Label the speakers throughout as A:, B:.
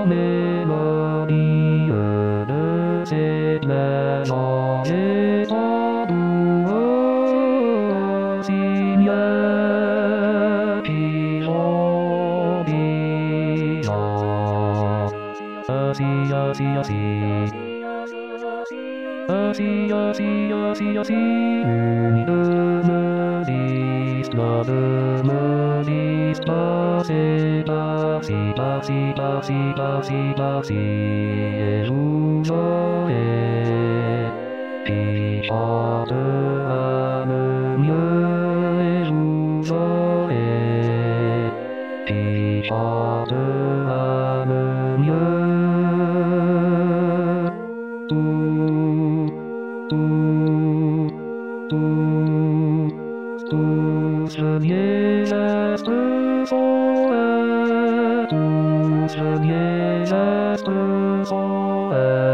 A: mélodie de cette maison est en doux signal qui j'obéis. Assis, assis, assis. Assis, assis, assis, assis. Une me disent, la me disent, passez, par-ci, par-ci, par-ci, par-ci, par-ci, et j'oublierai. Qui chante le mieux, et j'oublierai. Qui chante le mieux. Tous les gestes sont tous les gestes sont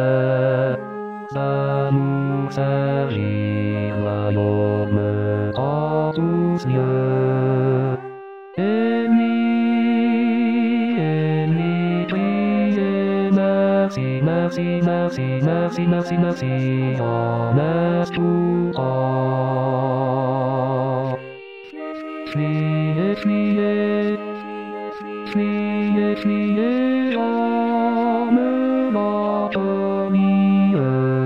A: l'amour s'agit, l'homme en tous lieux. Ennemi, priez, merci, merci, merci, merci, merci, merci, en instant. Criez, criez, criez, criez, j'aime l'atomieux.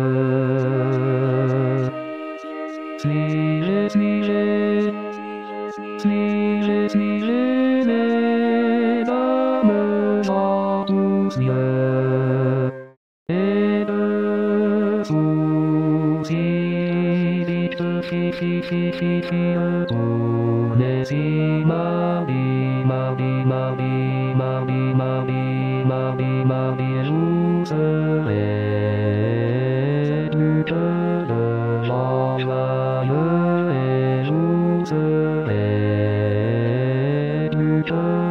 A: Criez, criez, criez, criez, les dames en tous lieux. Et de soucis, vite, tournez-y, mardi, mardi, mardi, mardi, mardi, mardi, mardi, et je serai plus que de gens joyeux, et je serai plus que